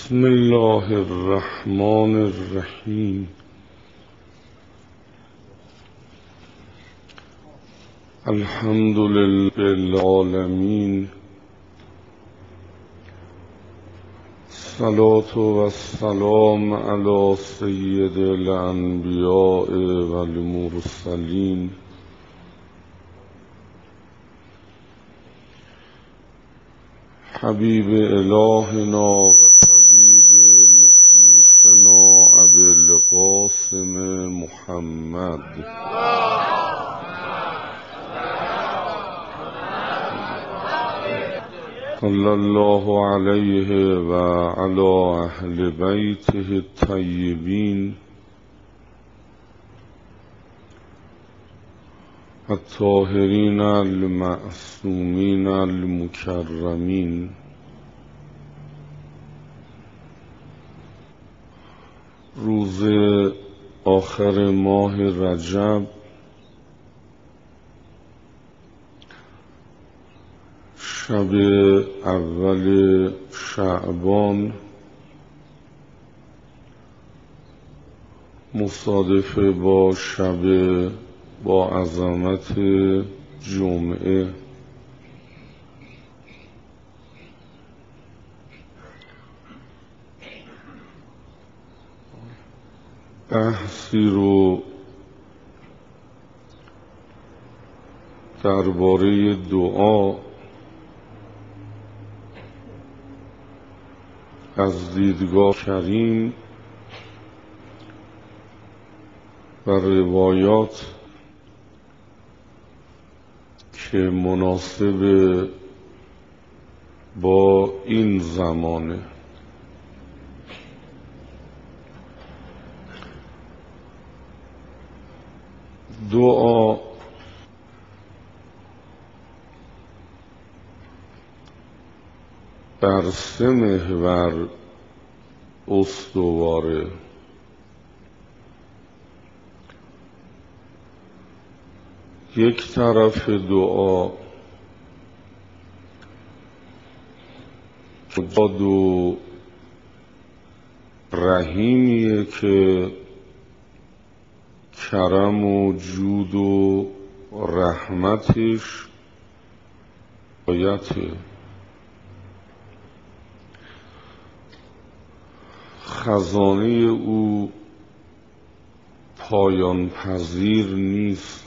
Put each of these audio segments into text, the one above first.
بسم الله الرحمن الرحیم. الحمد لله العالمین، الصلاة والسلام علی سید الانبیاء والمرسلین حبیب الهنا و طبیب نفوسنا ابی القاسم محمد صلی الله علیه و علی اهل بیته الطیبین الطاهرین المعصومین المکرمین. روز آخر ماه رجب، شب اول شعبان، مصادف با شب با عظمت جمعه، بحثی رو درباره دعا از دیدگاه کریم و روایات که مناسب با این زمانه. دعا بر 3 محور استواره. یک طرف دعا جاد و رحیمیه که کرم و جود و رحمتش آیته. خزانه او پایان پذیر نیست.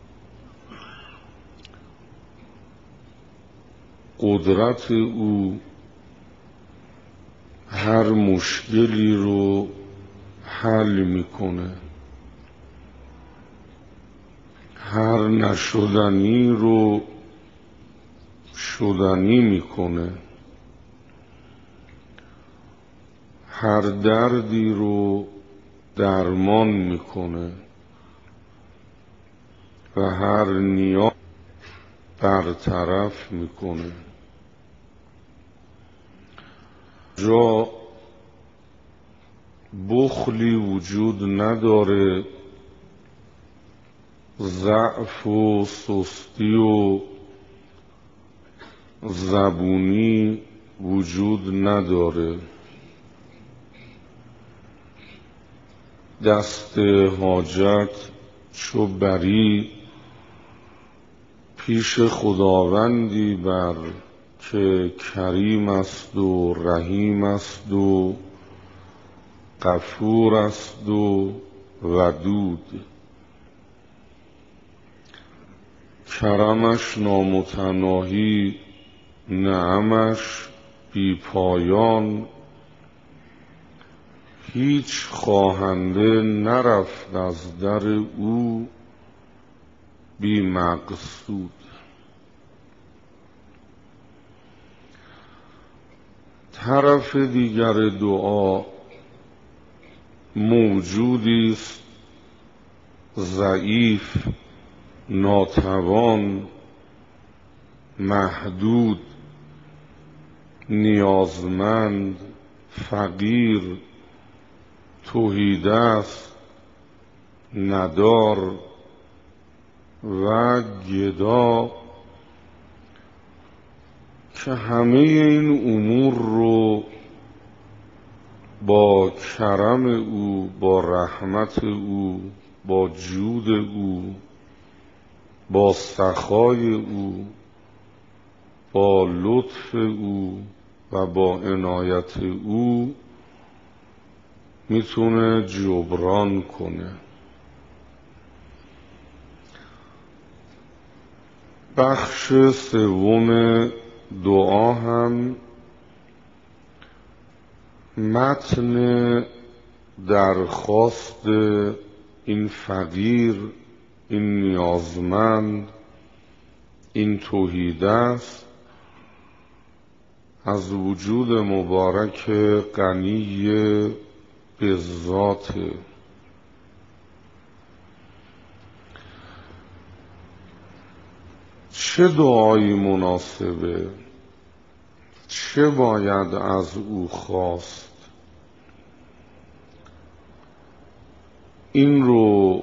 قدرت او هر مشکلی رو حل میکنه، هر نشدنی رو شدنی میکنه، هر دردی رو درمان میکنه و هر نیاز برطرف میکنه. جا بخلی وجود نداره، ضعف و سستی و زبونی وجود نداره. دست حاجت چو بری پیش خداوندی بر که کریم است و رحیم است و غفور است و ودود. کرمش نامتناهی، نعمش بی پایان، هیچ خواهنده نرفت از در او بی مقصود. طرف دیگر دعا موجودی است ضعیف، ناتوان، محدود، نیازمند، فقیر، تهیدست، ندار و گدا، که همه این امور رو با کرم او، با رحمت او، با جود او، با سخای او، با لطف او و با عنایت او میتونه جبران کنه. بخش سوم دعا هم متن درخواست این فقیر، این نیازمند، این توحیده است از وجود مبارک غنی به ذات. چه دعایی مناسبه؟ چه باید از او خواست؟ این رو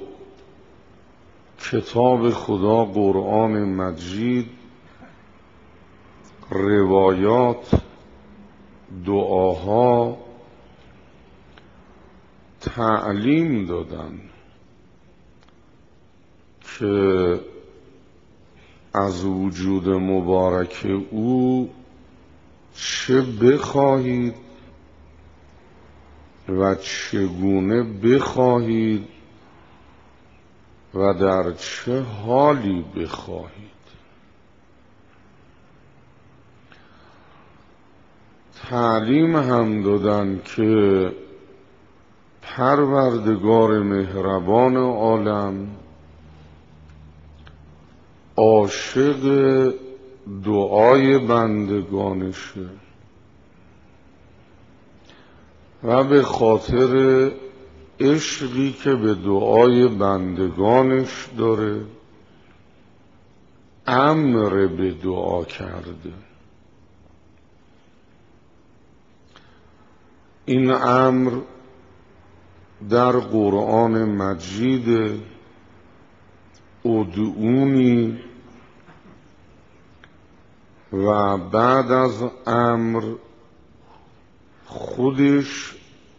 کتاب خدا قرآن مجید، روایات، دعاها تعلیم دادن که از وجود مبارک او چه بخواهید و چگونه بخواهید و در چه حالی بخواهید. تعلیم هم دادن که پروردگار مهربان عالم عاشق دعای بندگانشه و به خاطر عشقی که به دعای بندگانش داره امر به دعا کرده. این امر در قرآن مجید ادعونی و بعد از امر خودش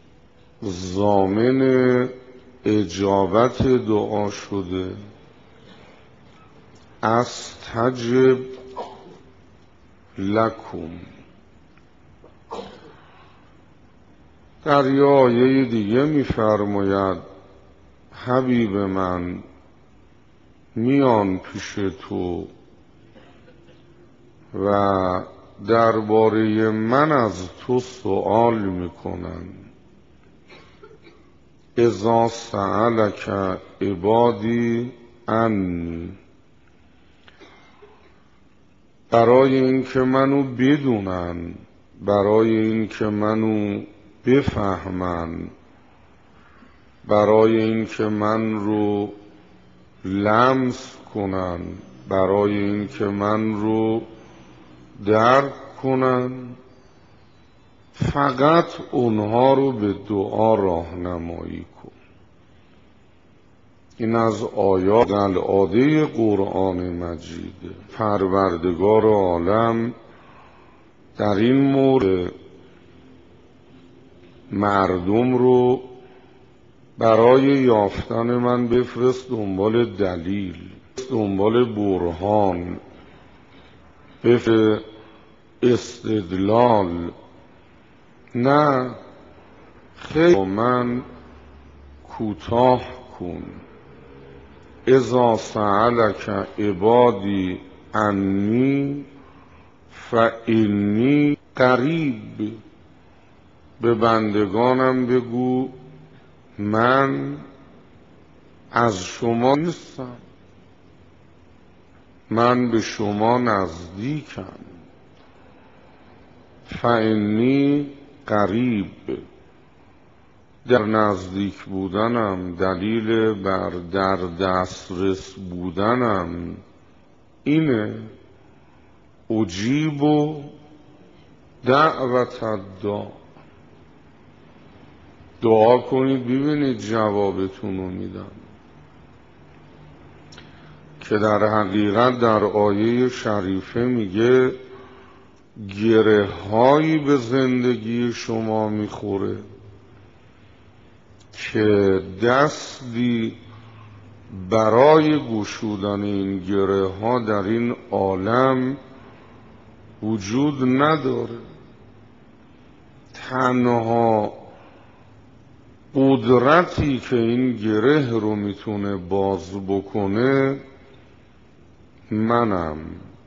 ضامن اجابت دعا شده. استجب لکم. در یه آیه دیگه می‌فرماید حبیب من میان پیش تو و درباره من از تو سؤال میکنن. اذا سألک عبادی عنی، برای اینکه منو بدونن، برای اینکه منو بفهمن، برای اینکه من رو لمس کنن، برای اینکه من رو درک کنن، فقط اونها رو به دعا راهنمایی کن. این از آیات العاده قرآن مجیده. پروردگار عالم در این مورد مردم رو برای یافتن من بفرست دنبال دلیل، دنبال برهان، بفرست استدلال. نه خیلی من کوتاه کن. اذا سألک عبادی عنی فانی قریب. به بندگانم بگو من از شما نیستم، من به شما نزدیکم. فانی قریب. در نزدیک بودنم، دلیل بر در دسترس بودنم اینه اجیب و دعوت الداع. دعا کنید ببینید جوابتون رو میدم. که در حقیقت در آیه شریفه میگه گره هایی به زندگی شما میخوره که دستی برای گشودن این گره ها در این عالم وجود نداره. تنها قدرتی که این گره رو میتونه باز بکنه منم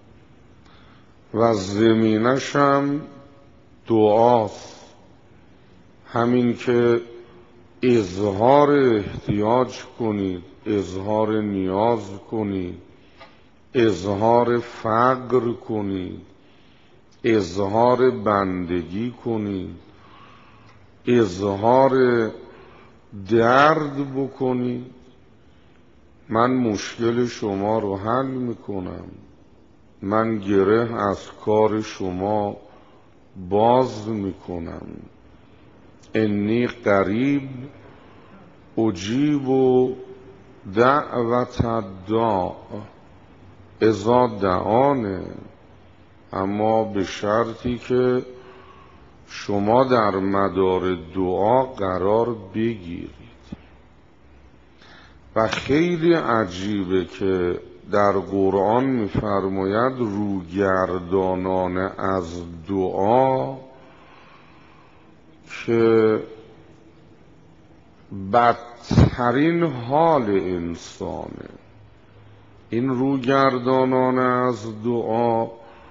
و زمینشم دعاست. همین که اظهار احتیاج کنید، اظهار نیاز کنید، اظهار فقر کنید، اظهار بندگی کنید، اظهار درد بکنید، من مشکل شما رو حل میکنم. من گره از کار شما باز میکنم. انی قریب اجیب دعوت الداع اذا دعانه، اما به شرطی که شما در مدار دعا قرار بگیرید. و خیلی عجیبه که در قرآن می‌فرماید روگردانان از دعا که بدترین حال انسانه. این روگردانان از دعا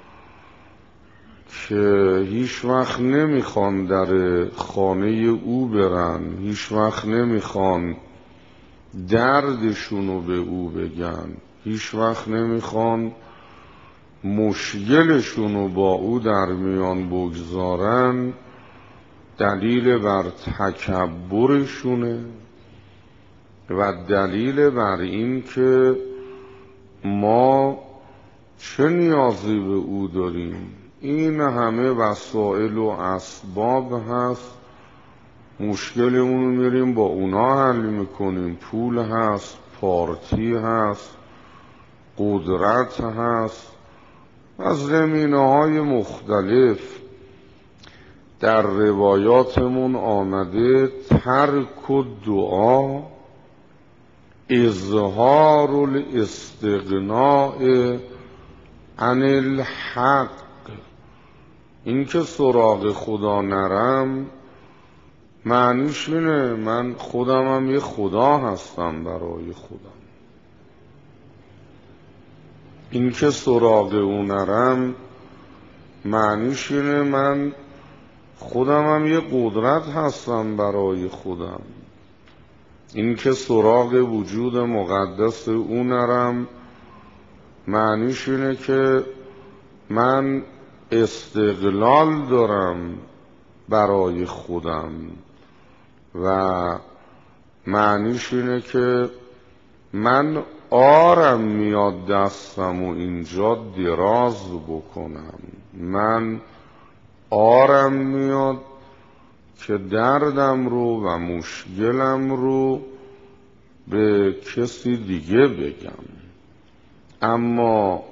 که هیچ وقت نمیخوان در خانه او برن، هیچ وقت نمیخوان دردشونو به او بگن، هیچ وقت نمیخوان مشکلشونو با او در میان بگذارن، دلیل بر تکبرشونه و دلیل بر این که ما چه نیازی به او داریم. این همه وسایل و اسباب هست، مشکلمون رو میریم با اونا حل میکنیم. پول هست، پارتی هست، قدرت هست، از زمینه‌های مختلف. در روایاتمون آمده ترک الدعا اظهار الاستغناء عن الحق. این که سراغ خدا نرم معنیش اینه من خودمم یه خدا هستم برای خودم. این که سراغ او نرم معنیش اینه من خودمم یه قدرت هستم برای خودم. این که سراغ وجود مقدس او نرم معنیش اینه که من استقلال دارم برای خودم و معنیش اینه که من آرم میاد دستم و اینجا دراز بکنم. من آرم میاد که دردم رو و مشکلم رو به کسی دیگه بگم. اما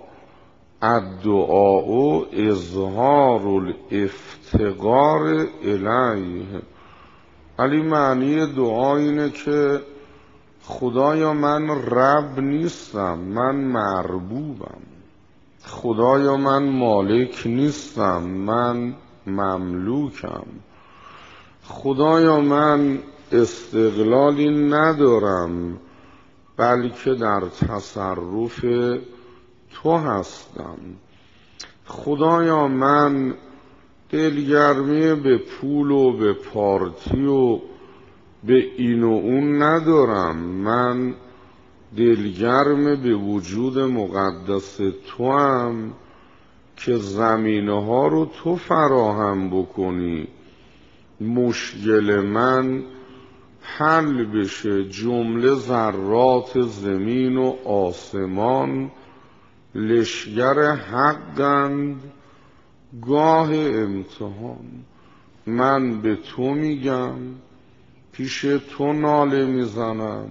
الدعاء اظهار الافتقار الیه. ولی معنی دعا اینه که خدایا من رب نیستم، من مربوبم. خدایا من مالک نیستم، من مملوکم. خدایا من استقلالی ندارم بلکه در تصرف تو هستم. خدایا من دلگرمی به پول و به پارتی و به این و اون ندارم، من دلگرم به وجود مقدس تو هم که زمینه ها رو تو فراهم بکنی، مشکل من حل بشه. جمله ذرات زمین و آسمان لشگر حقند گاه امتحان. من به تو میگم، پیش تو ناله میزنم،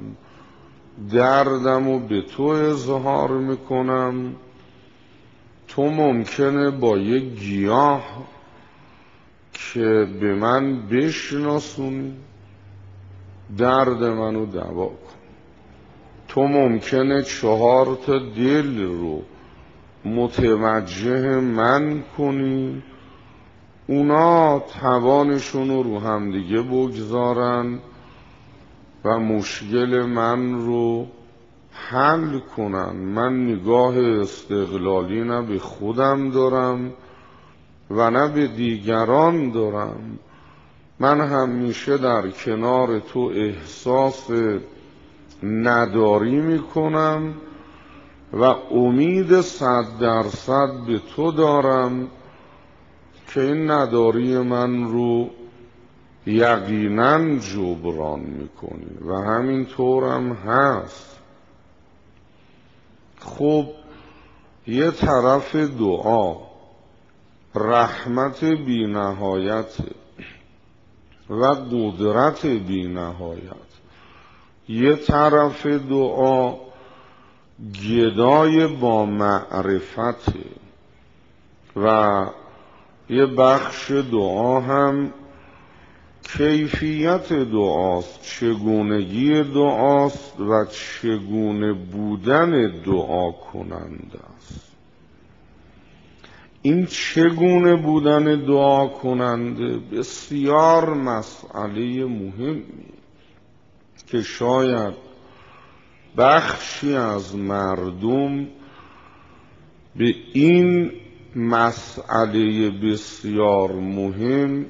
دردمو به تو اظهار میکنم. تو ممکنه با یک گیاه که به من بشناسونی، درد منو دوا کن. تو ممکنه 4 تا دل رو متوجه من کنی، اونا توانشون رو همدیگه بگذارن و مشکل من رو حل کنن. من نگاه استقلالی نه به خودم دارم و نه به دیگران دارم. من همیشه در کنار تو احساس نداری میکنم و امید 100% به تو دارم که این نداری من رو یقیناً جبران میکنی و همینطورم هست. خب یه طرف دعا رحمت بی نهایت و قدرت بی نهایت، یه طرف دعا گدای با معرفت و یه بخش دعا هم کیفیت دعاست، چگونگی دعاست و چگونه بودن دعا کننده است. این چگونه بودن دعا کننده بسیار مسئله مهمی که شاید بخشی از مردم به این مسئله بسیار مهم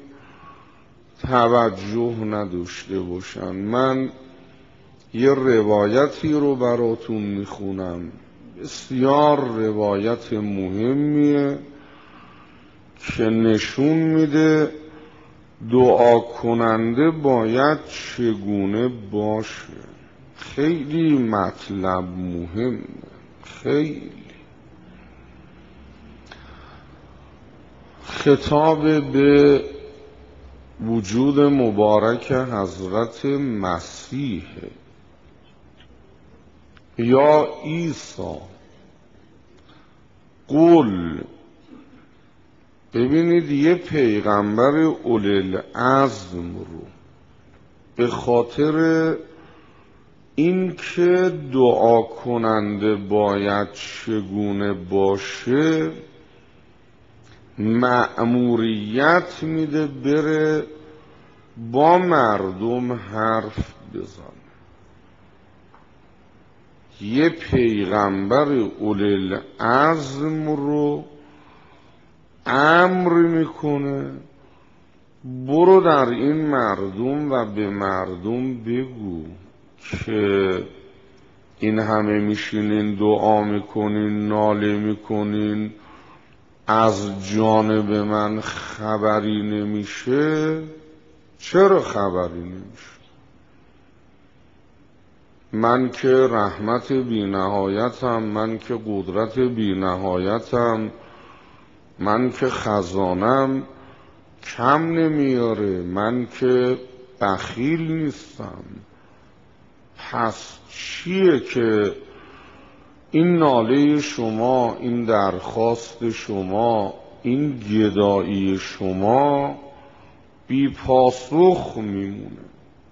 توجه نداشته باشن. من یه روایتی رو براتون میخونم، بسیار روایت مهمیه که نشون میده دعا کننده باید چگونه باشه. خیلی مطلب مهمه، خیلی. خطاب به وجود مبارک حضرت مسیح. یا عیسی قل. ببینید یه پیغمبر اولوالعزم رو به خاطر این که دعا کننده باید چگونه باشه مأموریت میده بره با مردم حرف بزنه. یه پیغمبر اولوالعزم رو امر میکنه برو در این مردم و به مردم بگو که این همه میشینین دعا میکنین، ناله میکنین، از جانب من خبری نمیشه. چرا خبری نمیشه؟ من که رحمت بی نهایتم، من که قدرت بی نهایتم، من که خزانم کم نمیاره، من که بخیل نیستم. پس چیه که این ناله شما، این درخواست شما، این گدایی شما بی پاسخ میمونه؟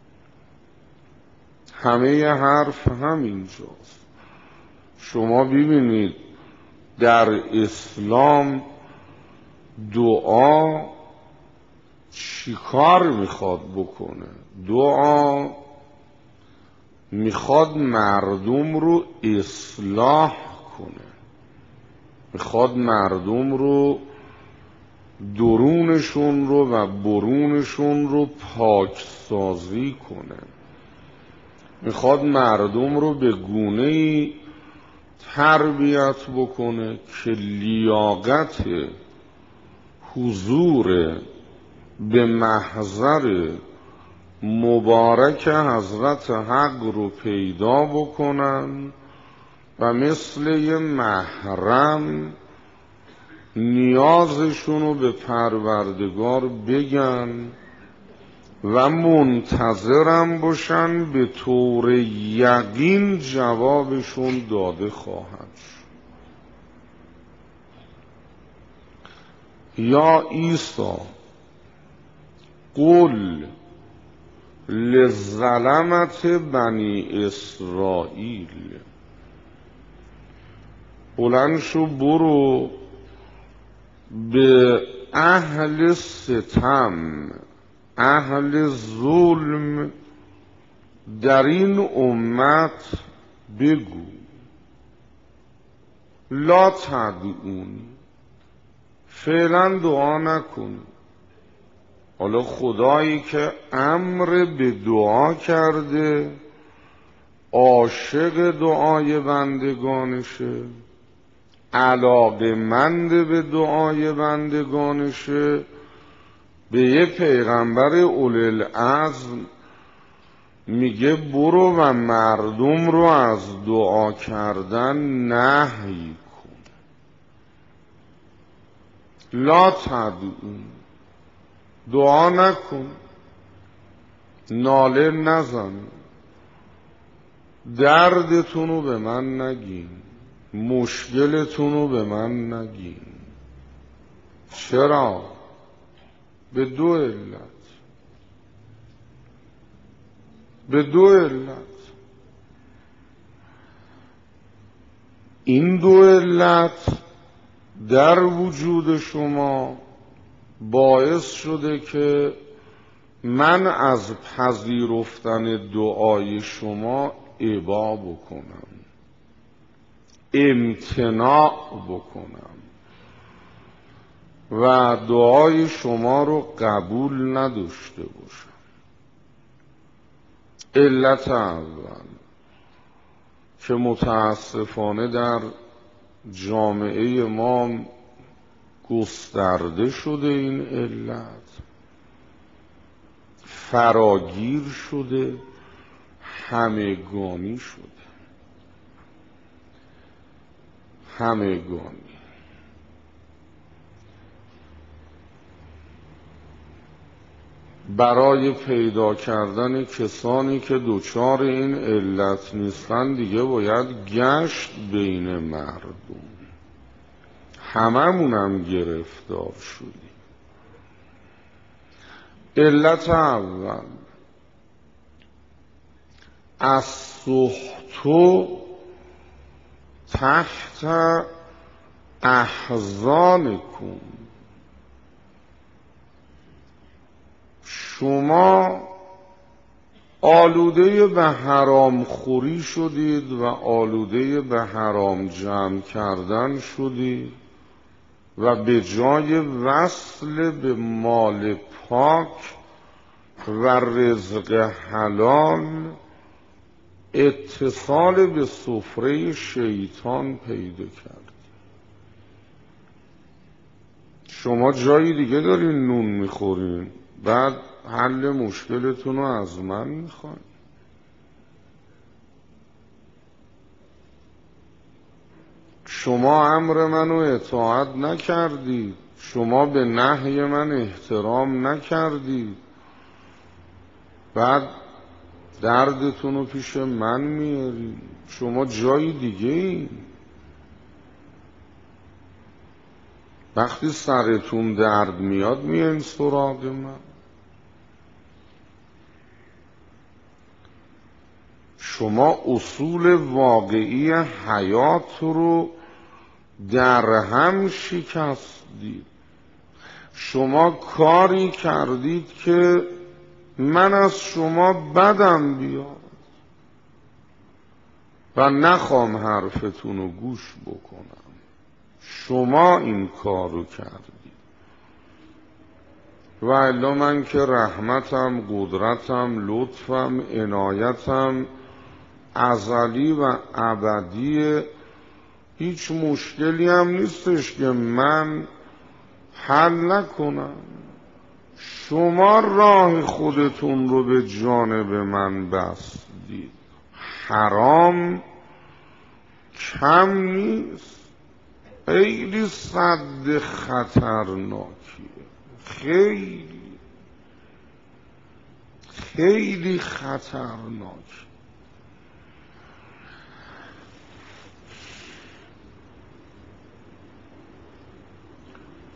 همه حرف همینجاست. شما ببینید در اسلام دعا چیکار میخواد بکنه؟ دعا میخواد مردم رو اصلاح کنه، میخواد مردم رو درونشون رو و برونشون رو پاکسازی کنه، میخواد مردم رو به گونه‌ای تربیت بکنه که لیاقت حضور به محضر مبارک حضرت حق رو پیدا بکنن و مثل یه محرم نیازشون رو به پروردگار بگن و منتظرم باشن به طور یقین جوابشون داده خواهد شد. یا عیسی قل لظلمت بنی اسرائیل. بلند شو برو به اهل ستم، اهل ظلم در این امت بگو لا تدعون، فعلا دعا نکن. حالا خدایی که امر به دعا کرده، عاشق دعای بندگانشه، علاقه‌مند به دعای بندگانشه، به یه پیغمبر اولوالعزم میگه برو و مردم رو از دعا کردن نهی کن. لا تدعون، دعا نکن، ناله نزن، دردتون رو به من نگین، مشکلتون رو به من نگین. چرا؟ به دو علت. به دو علت. این دو علت در وجود شما باعث شده که من از پذیرفتن دعای شما ابا بکنم، امتناع بکنم و دعای شما رو قبول نداشته باشم. علت اول که متاسفانه در جامعه ما گسترده شده، این علت فراگیر شده، همگانی شده، همگانی. برای پیدا کردن کسانی که دچار این علت نیستن دیگه باید گشت بین مردم. هممونم گرفتار شدیم. علت اول، از سخطو تحت احزانکم، شما آلوده به حرام خوری شدید و آلوده به حرام جمع کردن شدید و به جای وصل به مال پاک و رزق حلال اتصال به سفره شیطان پیدا کرد. شما جایی دیگه دارین نون میخورین، بعد حل مشکلتون رو از من میخواین. شما امر منو اطاعت نکردید، شما به نهی من احترام نکردید، بعد دردتون رو پیش من میارید. شما جای دیگه ای. وقتی سرتون درد میاد میان سراغ من. شما اصول واقعی حیات رو در هم شکستید. شما کاری کردید که من از شما بدم بیاد و نخوام حرفتون رو گوش بکنم. شما این کار رو کردید و الا من که رحمتم، قدرتم، لطفم، عنایتم ازلی و ابدی، هیچ مشکلی هم نیستش که من حل نکنم. شما راه خودتون رو به جانب من بستید. حرام کم نیست، خیلی صد خطرناکیه، خیلی خیلی خطرناک.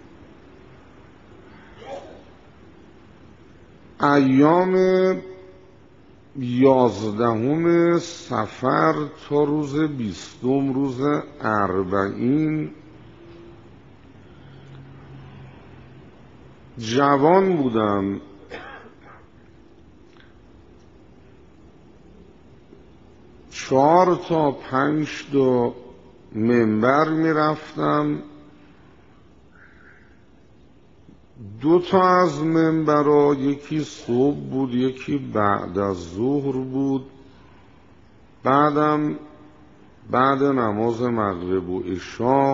ایام 11 صفر تا روز 20 روز اربعین جوان بودم. 4 تا 5 تا منبر میرفتم. 2 تا از منبرها یکی صبح بود یکی بعد از ظهر بود. بعد نماز مغرب و عشا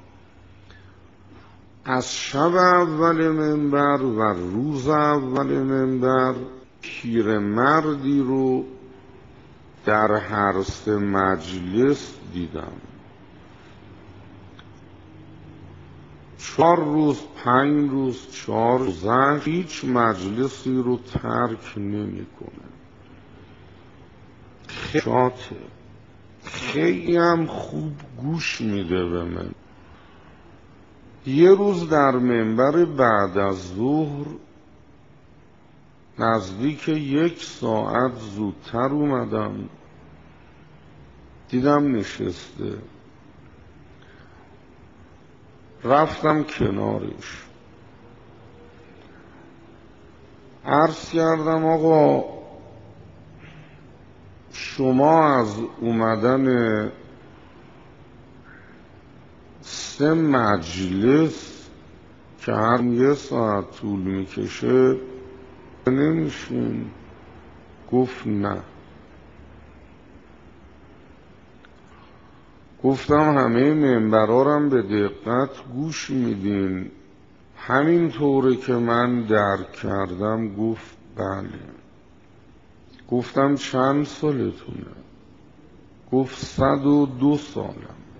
از شب اول منبر و روز اول منبر پیرمردی رو در هر 3 مجلس دیدم. 4 روز 5 روز 4 روز هیچ مجلسی رو ترک نمی کنه. خیاطه خیلی هم خوب گوش میده به من. یه روز در منبر بعد از ظهر نزدیک 1 ساعت زودتر اومدم، دیدم نشسته. رفتم کنارش، عرض کردم آقا شما از اومدن 3 مجلس که هر 1 ساعت طول میکشه نمیشین؟ گفت نه. گفتم همه منبرارم به دقت گوش میدین همین طوره که من درک کردم؟ گفت بله. گفتم چند سالتونه؟ گفت 102 سالم.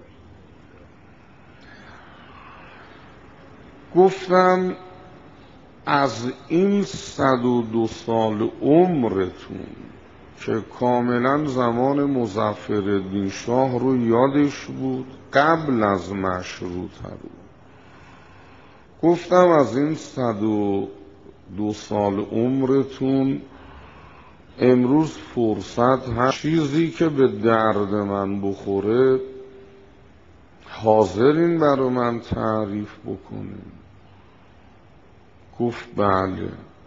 گفتم از این 102 سال عمرتون که کاملا زمان مظفرالدین شاه رو یادش بود قبل از مشروطه رو، گفتم از این 102 سال عمرتون امروز فرصت هست چیزی که به درد من بخوره حاضرین برای من تعریف بکنین؟ گفت بله.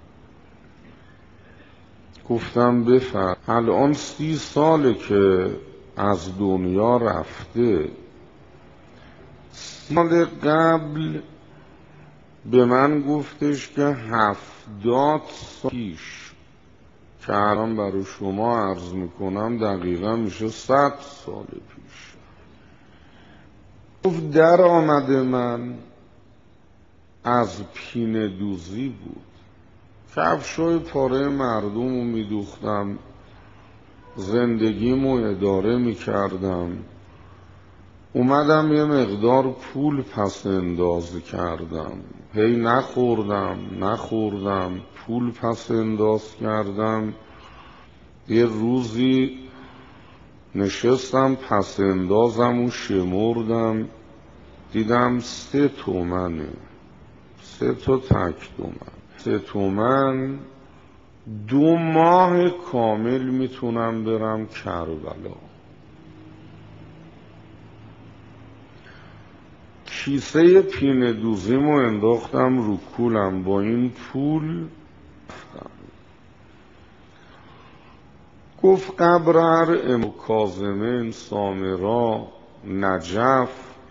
گفتم بفرمایید. الان 30 ساله که از دنیا رفته. 30 سال قبل به من گفتش که 70 سال پیش که الان برای شما عرض میکنم دقیقا میشه 100 سال پیش. گفت در آمده من از پینه دوزی بود، کفشای پاره مردم رو میدوختم، زندگیمو اداره میکردم. اومدم یه مقدار پول پس انداز کردم، هی نخوردم پول پس انداز کردم. یه روزی نشستم پس اندازم و شمردم، دیدم 3 تومنه، 3 تا تک تومن. 3 تومن 2 ماه کامل میتونم برم کربلا. کیسه پینه دوزیمو انداختم رو کولم، با این پول رفتم. گفت قبر امام کاظمین سامرا نجف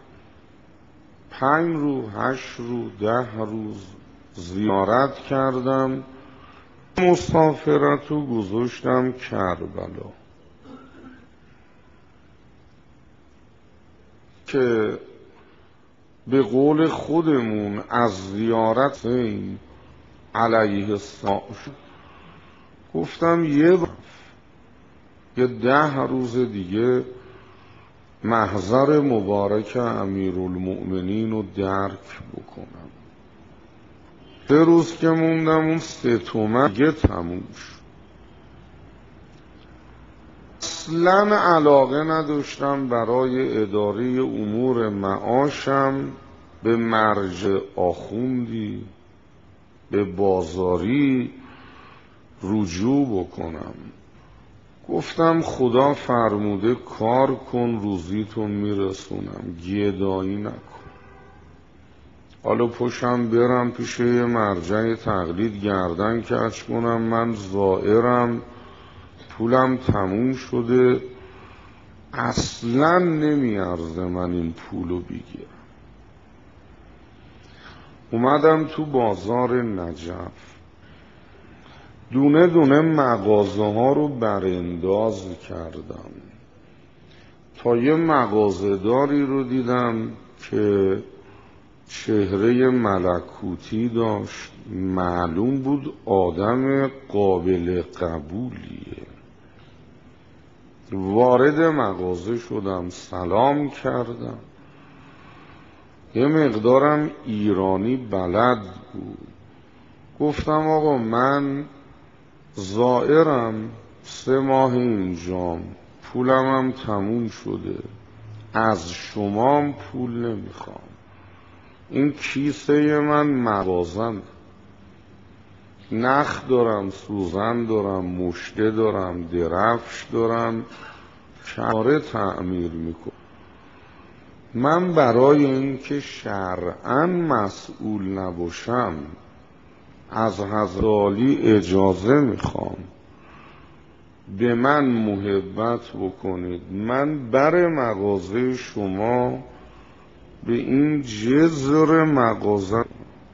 5 روز 8 روز 10 روز زیارت کردم. مسافرت رو گذاشتم کربلا که به قول خودمون از زیارت این علیه السلام گفتم یه 10 روز دیگه محضر مبارک امیرالمؤمنین رو درک بکنم. 3 روز که موندم اون 3 تومن دیگه تموم شد. اصلا علاقه نداشتم برای اداره امور معاشم به مرجع آخوندی به بازاری رجوع بکنم. گفتم خدا فرموده کار کن روزیتون میرسونم، گدایی نکن. حالا پشم برم پیش یه مرجع تقلید گردن کج کنم، من زائرم، پولم تموم شده، اصلا نمیارزه من این پولو بگیرم. اومدم تو بازار نجف، دونه دونه مغازه ها رو برانداز کردم تا یه مغازه داری رو دیدم که چهره ملکوتی داشت، معلوم بود آدم قابل قبولیه. وارد مغازه شدم، سلام کردم. یه مقدارم ایرانی بلد بود. گفتم آقا من زائرم، 3 ماه اینجام، پولمم تموم شده، از شما پول نمیخوام، این کیسه من مغازم، نخ دارم، سوزن دارم، مشته دارم، درفش دارم، کاره تعمیر میکنم. من برای اینکه شرعاً مسئول نباشم از حضرت عالی اجازه میخوام به من محبت بکنید، من بر مغازه شما به این جزر مغازه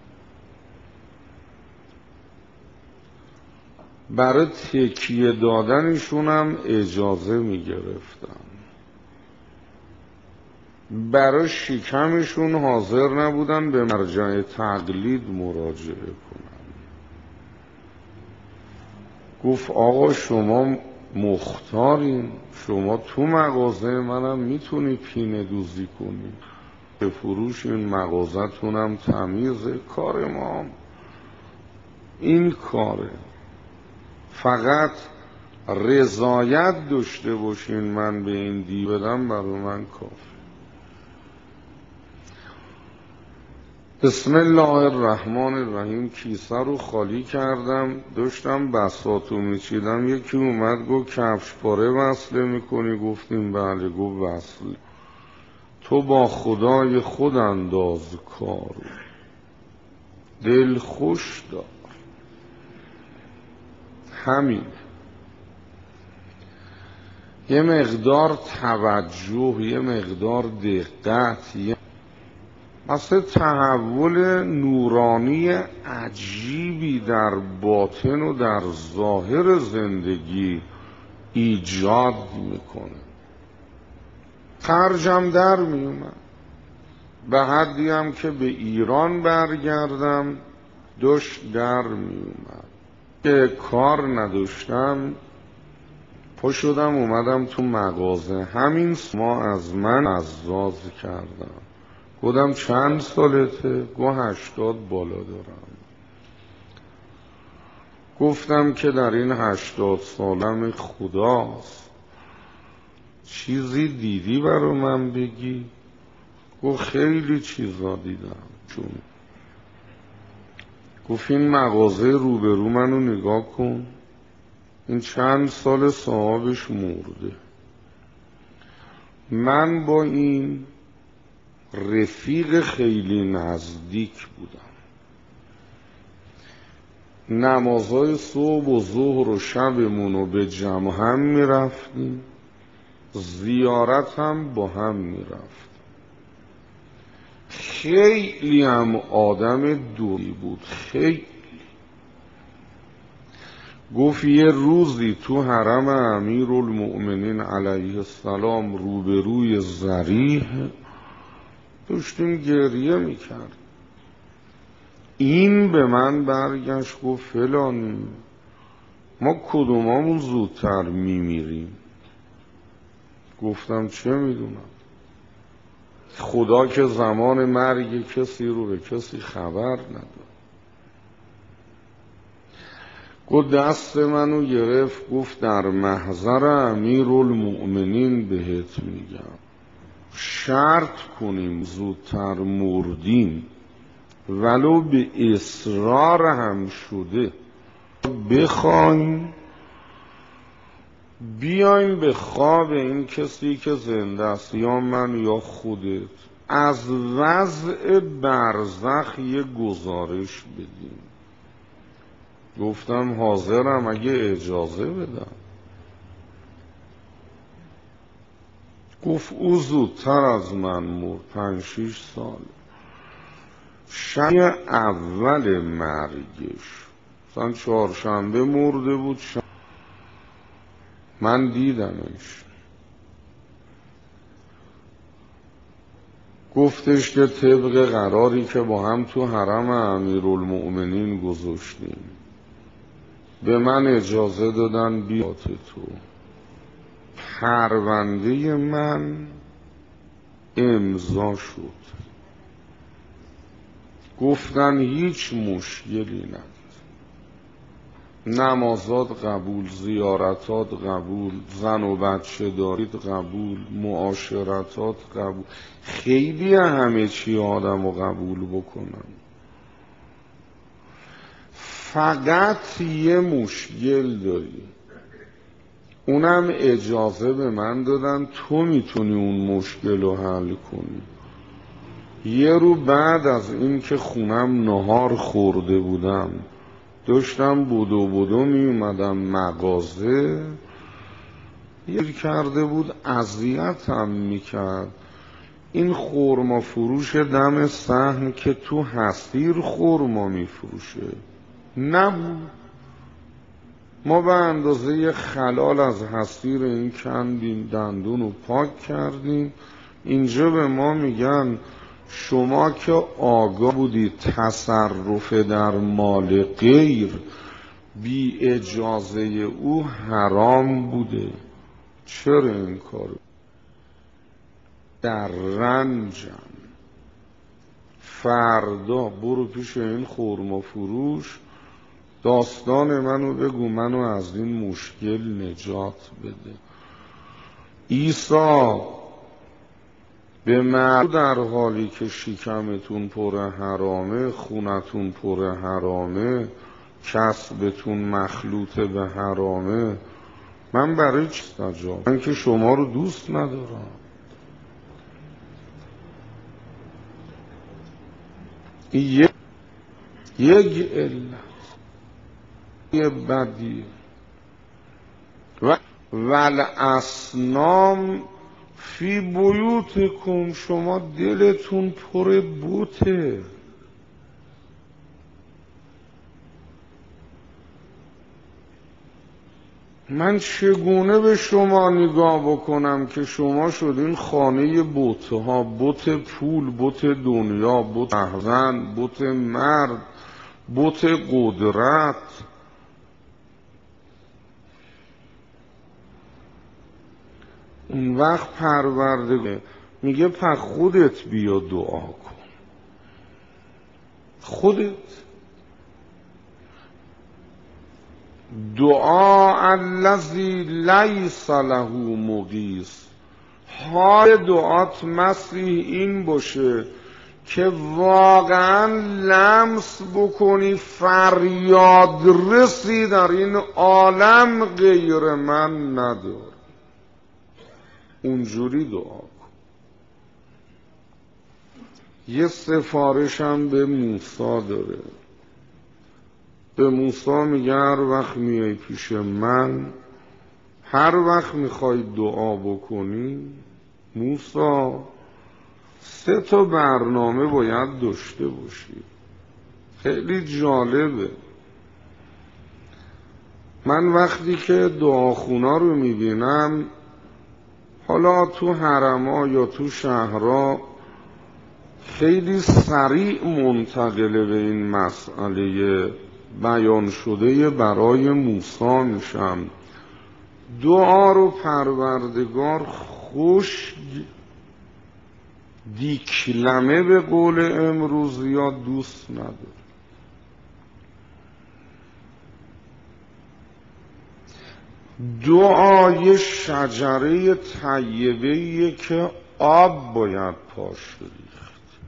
برای تکیه دادنشونم اجازه میگرفتم، برای شکمشون حاضر نبودن به مرجع تقلید مراجعه کنن. گفت آقا شما مختارین، شما تو مغازه منم میتونی پینه دوزی کنی، به فروش این مغازه تونم تمیزه، کار ما این کاره، فقط رضایت داشته باشین من به این دی بدم برای من کافی. بسم الله الرحمن الرحیم. کیسه رو خالی کردم، داشتم بساطو میچیدم، یکی اومد گفت کفش پاره وصله میکنی؟ گفتیم بله. گفت وصله، تو با خدای خود انداز کارو، دل خوش دار. همین، یه مقدار توجه، یه مقدار دقت، مثل تحول نورانی عجیبی در باطن و در ظاهر زندگی ایجاد میکنه. خرجم در میومد، به حدی هم که به ایران برگردم داشت در میومد. که کار نداشتم پا شدم اومدم تو مغازه، همین ما از من عزاز کردم. گفتم چند سالته؟ گفت 80 بالا دارم. گفتم که در این 80 سالم خداست، چیزی دیدی برا من بگی؟ گفت خیلی چیزا دیدم. چون گفت این مغازه روبرو منو نگاه کن، این چند سال صاحبش مرده، من با این رفیق خیلی نزدیک بودم، نمازهای صبح و ظهر و شبمونو به جمع هم میرفتیم، زیارت هم با هم میرفت. خیلی هم آدم دوری بود، خیلی. گفت یه روزی تو حرم امیرالمؤمنین علیه السلام روبروی ضریح داشتیم گریه میکرد، این به من برگشت گفت فلانی ما کدومامون زودتر میمیریم؟ گفتم چه میدونم، خدا که زمان مرگ کسی رو به کسی خبر نداد. گفت دست منو گرفت گفت در محضر امیرالمؤمنین بهت میگم، شرط کنیم زودتر مردیم ولو به اصرار هم شده، بخوایم بیایم به خواب این کسی که زنده است، یا من یا خودت، از وضع برزخ یه گزارش بدیم. گفتم حاضرم اگه اجازه بدم. گفت او زودتر از من مرد، 5-6 سال. شب اول مرگش مثلا 4شنبه مرده بود، من دیدمش. گفتش که طبق قراری که با هم تو حرم امیرالمؤمنین گذاشتیم، به من اجازه دادن بیات تو. پرونده من امضا شد. گفتن هیچ مشکلی نداره، نمازات قبول، زیارتات قبول، زن و بچه دارید قبول، معاشرتات قبول. خیلی همه چی آدم رو قبول بکنن. فقط یه مشکل داری، اونم اجازه به من دادن تو میتونی اون مشکل رو حل کنی. یه رو بعد از این که خونم نهار خورده بودم، داشتم بدو می اومدم مغازه، یه کرده بود اذیتم میکرد. این خرما فروش دم صحن که تو حصیر خرما میفروشه نبود. ما به اندازه خلال از حصیر این کندیم، دندون رو پاک کردیم. اینجا به ما میگن شما که آگاه بودی تصرف در مال غیر بی اجازه او حرام بوده، چرا این کارو؟ در رنجم. فردا برو پیش این خرما فروش، داستان منو بگو، منو از این مشکل نجات بده. عیسی به مرد در حالی که شکمتون پر حرامه، خونتون پر حرامه، کسبتون مخلوط به حرامه، من برای چی استجاب؟ من که شما رو دوست ندارم. یک علت یه بدی و الاسنام فی بیوتکم، شما دلتون پر بوته. من چگونه به شما نگاه بکنم که شما شدین خانه بوته ها، بوت پول، بوت دنیا، بوت زن، بوت مرد، بوت قدرت. اون وقت پروردگار میگه پر خودت بیا دعا کن. خودت دعا الذی لیس له مغیث. حال دعات مسیح این باشه که واقعا لمس بکنی فریاد رسی در این عالم غیر من ندار. اونجوری دعا کن. یه سفارشم به موسی داره. به موسی میگه هر وقت میای پیش من، هر وقت میخوای دعا بکنی، موسی 3 برنامه باید داشته باشی. خیلی جالبه. من وقتی که دعاخونا رو میبینم، حالا تو حرما یا تو شهرها، خیلی سریع منتقل به این مسئله بیان شده برای موسی میشم. دعا رو پروردگار خوش دیکلمه به قول امروزی ها دوست نداره. دعای شجره طیبه‌ایه که آب باید پاش ریخت.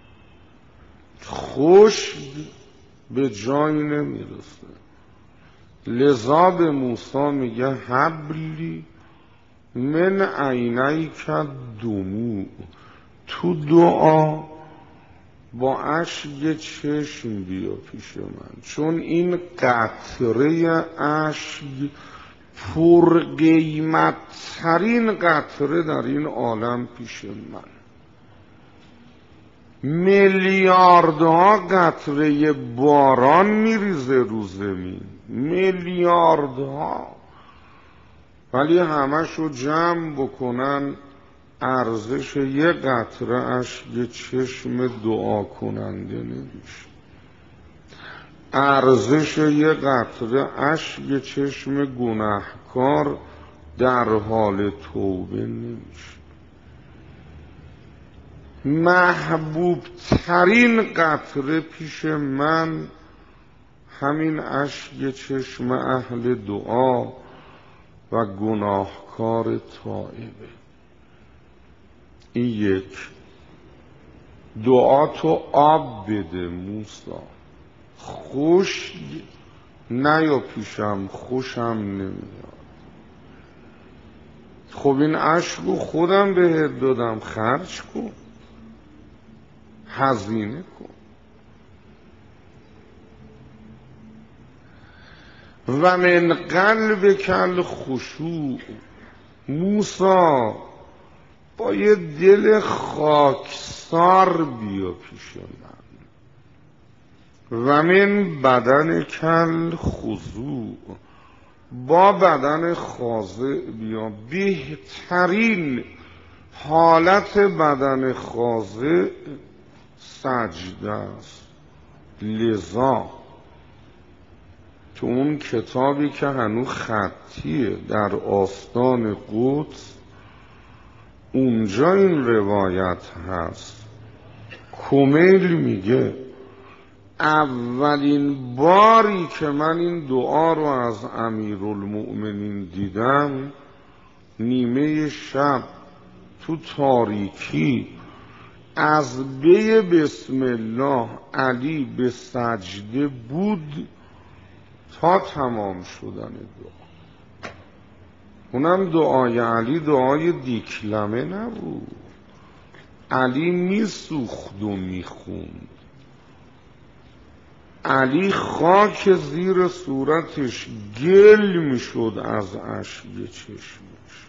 خوش به جایی نمیرسه. لذا به موسی میگه حبلی من عینیک دموع، تو دعا با اشک چشم بیا پیش من، چون این قطره اشک پر قیمت ترین قطره در این عالم پیش من. میلیاردها قطره باران میریزه رو زمین، میلیاردها، ولی همشو جمع بکنن ارزش یه قطره اشک چشم دعا کننده نمیشه، ارزش یه قطره اشک چشم گناهکار در حال توبه نمیشه. محبوب ترین قطره پیش من همین اشک چشم اهل دعا و گناهکار تائبه. این یک. دعا تو آب بده موسی، خوش نیا پیشم، خوشم نمیاد. خب این اشکو خودم بهت دادم، خرج کن، هزینه کن. و من قلب کل خشوع، موسی با یه دل خاکسار بیا پیش من. و من بدن کل خضوع، با بدن خاضع بیا. بهترین حالت بدن خاضع سجده است. لذا تو اون کتابی که هنوز خطیه در آستان قدس، اونجا این روایت هست. کمیل میگه اولین باری که من این دعا رو از امیرالمؤمنین دیدم، نیمه شب تو تاریکی از بی بسم الله علی به سجده بود تا تمام شدن دعا. اونم دعای علی دعای دیکلمه نبود، علی میسوخت و میخوند. علی خاک زیر صورتش گل میشد از اشک چشمش.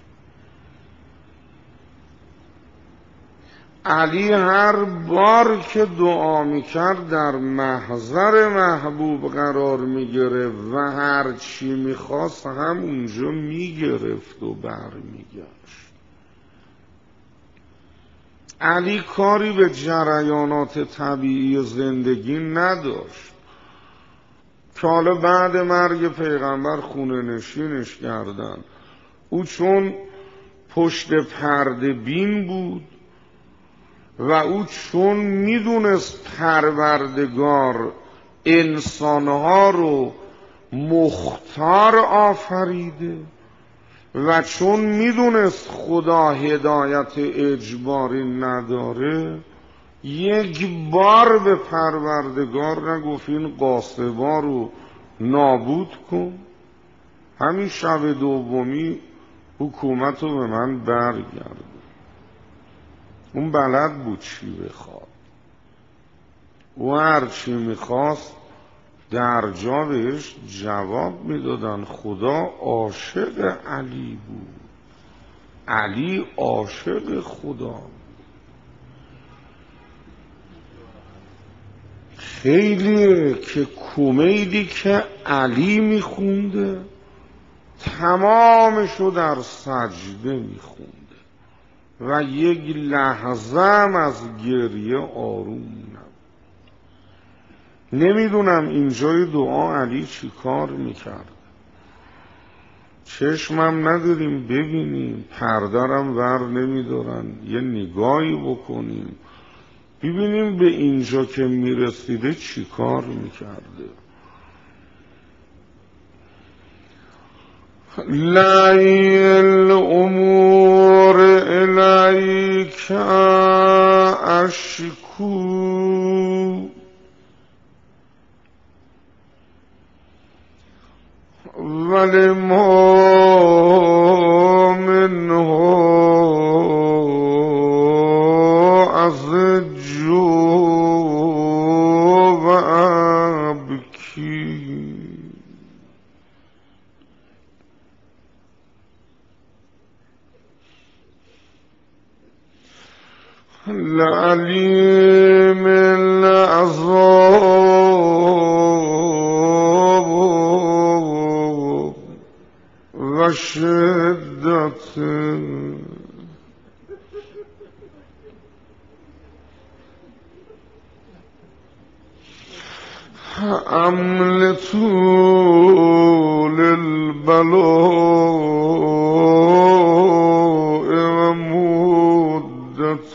علی هر بار که دعا میکرد در محضر محبوب قرار میگرفت و هر چی میخواست هم اونجا میگرفت و برمیگشت. علی کاری به جریانات طبیعی زندگی نداشت که حالا بعد مرگ پیغمبر خونه نشینش کردن. او چون پشت پرده بین بود و او چون میدونست پروردگار انسانها رو مختار آفریده و چون میدونست خدا هدایت اجباری نداره، یک بار به پروردگار نگفت این قاسبا رو نابود کن، همین شب دومی حکومت رو به من برگرد. اون بلد بود چی بخواد، او هر چی میخواست در جا بهش جواب میدادن. خدا عاشق علی بود، علی عاشق خدا. خیلیه که کمیلی که علی میخونده تمامشو در سجده میخونده و یک لحظه هم از گریه آروم نبود. نمیدونم اینجای دعا علی چی کار میکرد. چشمم نداریم ببینیم، پردرم ور نمیدارن یه نگاهی بکنیم ببینیم به اینجا که میرسیده چی کار میکرده. لای الامور الیک اشکو، ولی ما منه از جو و ابکی لعلیم العذاب و شدت عمل طول البلاء و مدت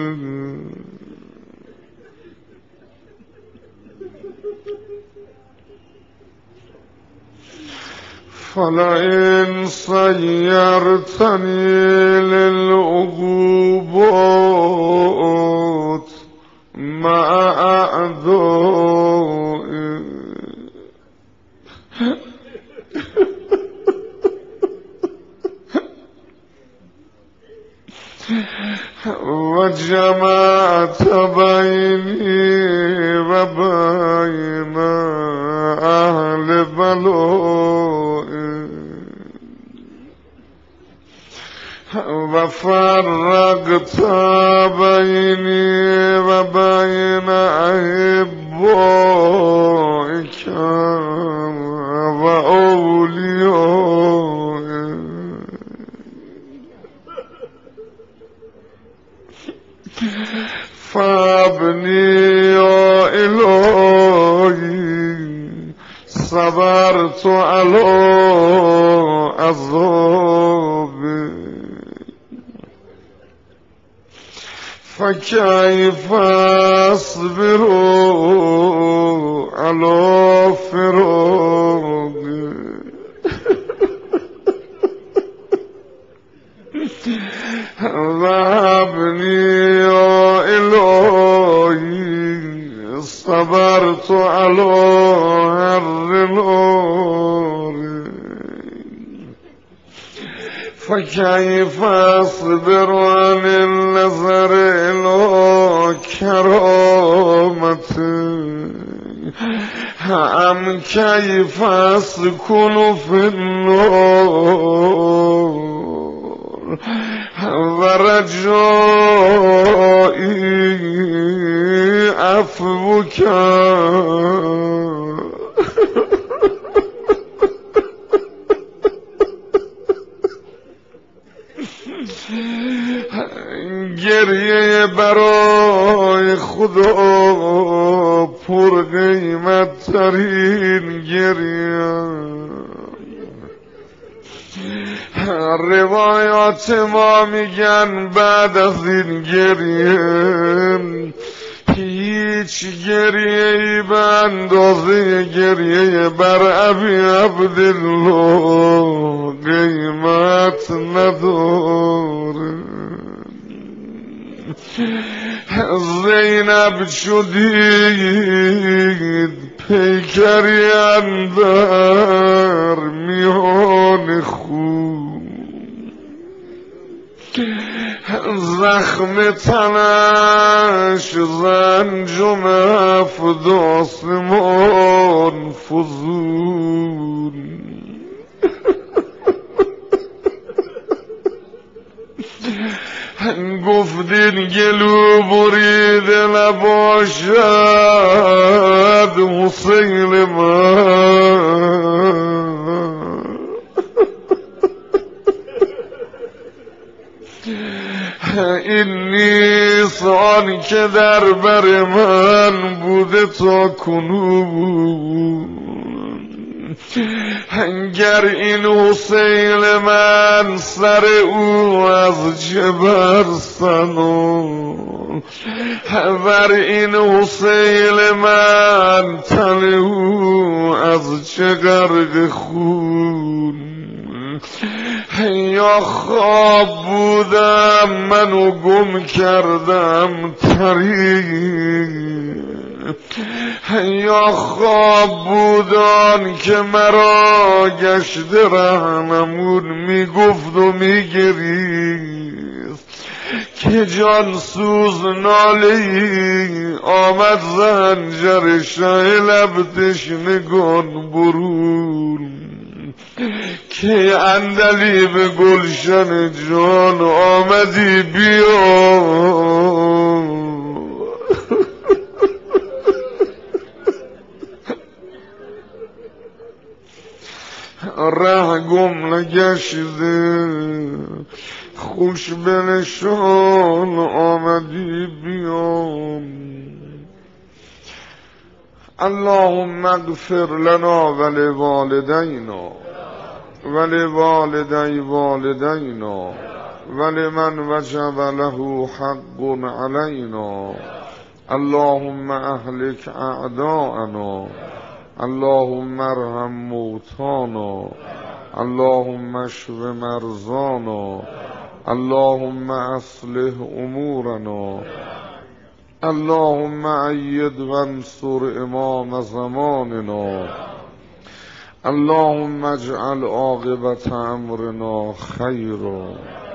فلئن صيرتني للعقوبات مع أعدائي وجمعت بيني وبين أهل بلائي وفرقت بيني وبين أحبائك وأوليائي فابني يا إلهي صبرت على عذابي فكيف أصبر على فراقي وهبني يا إلهي صبرت على هر نار فكيف أصبر عن النظر إلى كرامتي أم كيف أسكن في النار ورجائي عفوك گریه برای خدا پر قیمت ترین گریه. روایات ما میگن بعد از این گریه هیچ گریه‌ای به اندازه گریه بر ابی عبدالله قیمت نداره. زینب چو دید پیکری اندر میان خون زخم تنش زنجم هفت آسمان فزون گفتین گلو بریده نباشد حسین من این نیست آن که در بر من بوده تا کنون. گر این حسین من سر او از چه برسنم ور این حسین من تن او از چه غرق خون. یا خواب بودم منو گم کردم طریق یا خواب بودان که مرا گشت رهنمون میگفت و میگریست که جان سوز نالی آمد زنجر شه لب تشنگان برون که اندلی به گلشن جان آمدی بیا ره گم نگشته خوش بنشان آمدی بیام اللهم اغفر لنا ولوالدینا ولوالدی والدینا ولمن وجب له حق علینا اللهم اهلك اعداءنا اللهم ارحم موتانا اللهم اشف مرضانا اللهم اصلح امورنا اللهم أيد وانصر امام زماننا اللهم اجعل عاقبة امرنا خيرا